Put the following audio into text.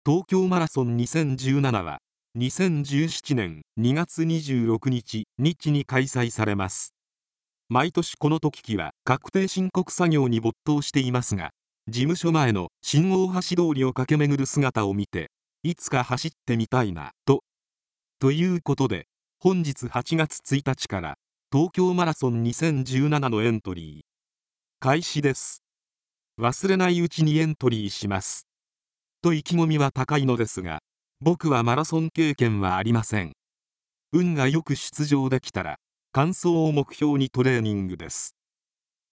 東京マラソン2017は2017年2月26日日に開催されます。毎年この時期は確定申告作業に没頭していますが、事務所前の新大橋通りを駆け巡る姿を見て、いつか走ってみたいなということで、本日8月1日から東京マラソン2017のエントリー開始です。忘れないうちにエントリーしますと意気込みは高いのですが、僕はマラソン経験はありません。運がよく出場できたら完走を目標にトレーニングです。